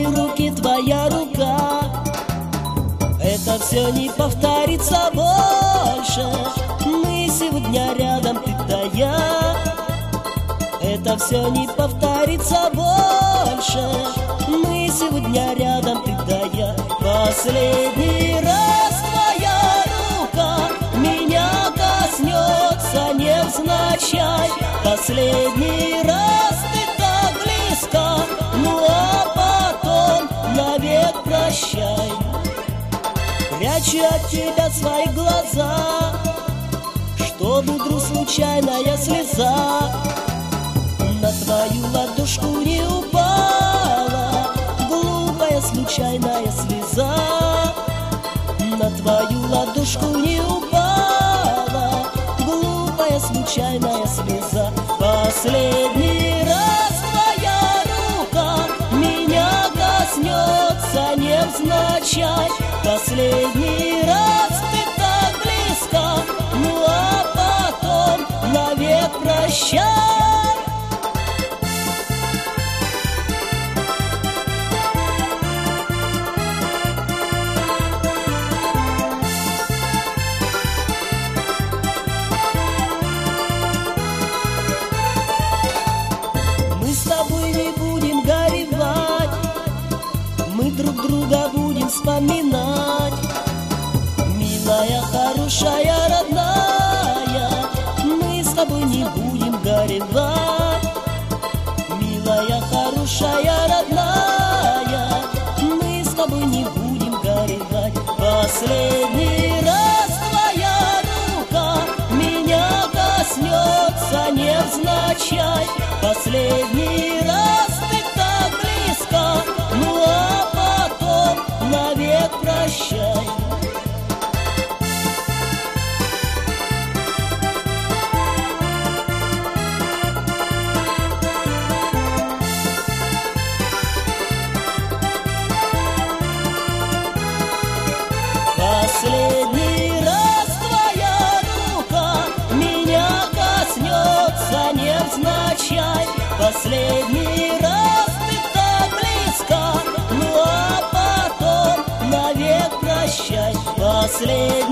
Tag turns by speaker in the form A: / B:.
A: мои руки, твоя рука. Это все не повторится больше. Мы сегодня рядом, ты да я. Это все не повторится больше. Мы сегодня рядом, ты да я. Последний раз твоя рука меня коснется невзначай. Последний раз ты так близко, ну а потом навек прощай. Прячу от тебя свои глаза, чтобы вдруг случайная слеза на твою ладошку не упала. Глупая случайная слеза на твою ладошку не упала. Глупая случайная слеза. Последний раз твоя рука меня коснется невзначай. Последний раз ты так близко, ну а потом навек прощай. Мы с тобой не будем горевать, мы друг друга будем вспоминать. Милая, хорошая, родная, мы с тобой не будем горевать. Милая, хорошая, родная, мы с тобой не будем горевать. Последний раз твоя рука меня коснется невзначай. Последний раз ты так близко, ну а потом навек прощай. Последний раз твоя рука меня коснется невзначай. Последний раз ты так близко, ну а потом навек прощай. Последний